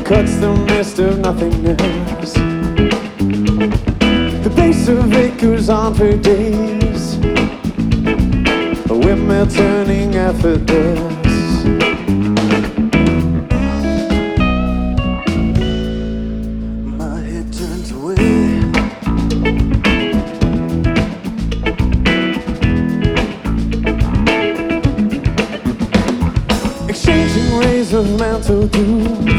cuts the mist of nothingness. The base of acres on for days, a windmill turning effortless. My head turns away. Exchanging rays of mantle dew,